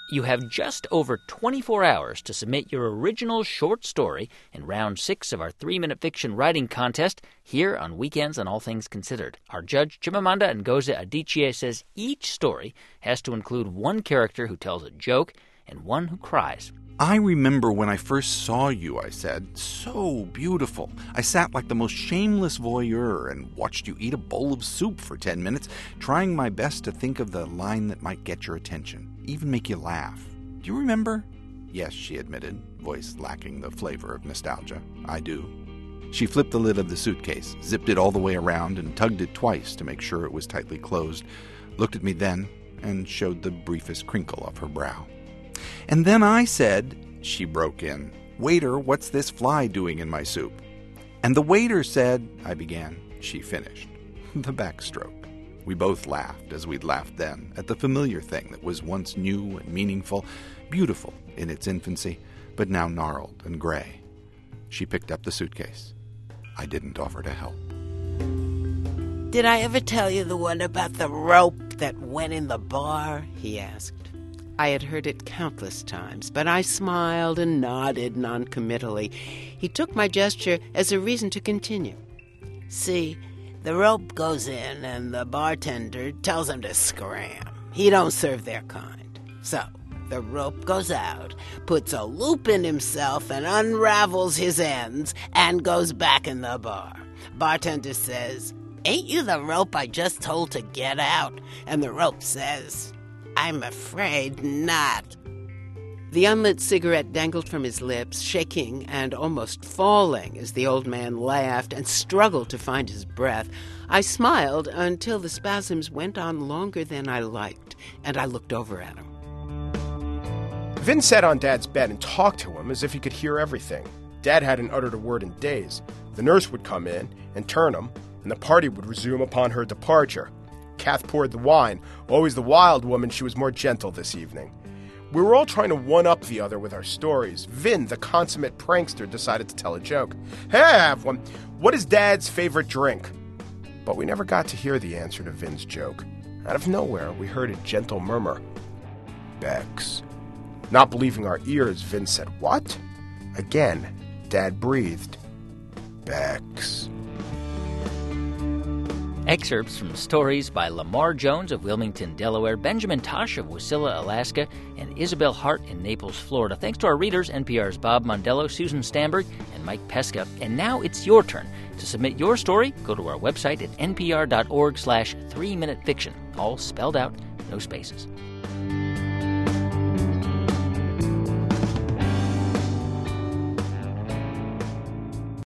You have just over 24 hours to submit your original short story in round 6 of our 3-minute fiction writing contest here on Weekends on All Things Considered. Our judge, Chimamanda Ngozi Adichie, says each story has to include one character who tells a joke and one who cries. I remember when I first saw you, I said. So beautiful. I sat like the most shameless voyeur and watched you eat a bowl of soup for 10 minutes, trying my best to think of the line that might get your attention, even make you laugh. Do you remember? Yes, she admitted, voice lacking the flavor of nostalgia. I do. She flipped the lid of the suitcase, zipped it all the way around, and tugged it twice to make sure it was tightly closed, looked at me then, and showed the briefest crinkle of her brow. And then I said, she broke in, "Waiter, what's this fly doing in my soup?" And the waiter said, I began. She finished. The backstroke. We both laughed, as we'd laughed then, at the familiar thing that was once new and meaningful, beautiful in its infancy, but now gnarled and gray. She picked up the suitcase. I didn't offer to help. "Did I ever tell you the one about the rope that went in the bar?" he asked. I had heard it countless times, but I smiled and nodded noncommittally. He took my gesture as a reason to continue. "See, the rope goes in and the bartender tells him to scram. He don't serve their kind. So the rope goes out, puts a loop in himself and unravels his ends and goes back in the bar. Bartender says, 'Ain't you the rope I just told to get out?' And the rope says, 'I'm afraid not.'" The unlit cigarette dangled from his lips, shaking and almost falling as the old man laughed and struggled to find his breath. I smiled until the spasms went on longer than I liked, and I looked over at him. Vin sat on Dad's bed and talked to him as if he could hear everything. Dad hadn't uttered a word in days. The nurse would come in and turn him, and the party would resume upon her departure. Kath poured the wine. Always the wild woman, she was more gentle this evening. We were all trying to one-up the other with our stories. Vin, the consummate prankster, decided to tell a joke. "Hey, I have one. What is Dad's favorite drink?" But we never got to hear the answer to Vin's joke. Out of nowhere, we heard a gentle murmur. "Bex." Not believing our ears, Vin said, "What?" Again, Dad breathed. "Bex." Excerpts from stories by Lamar Jones of Wilmington, Delaware, Benjamin Tosh of Wasilla, Alaska, and Isabel Hart in Naples, Florida. Thanks to our readers, NPR's Bob Mondello, Susan Stamberg, and Mike Pesca. And now it's your turn. To submit your story, go to our website at npr.org/3minutefiction. All spelled out, no spaces.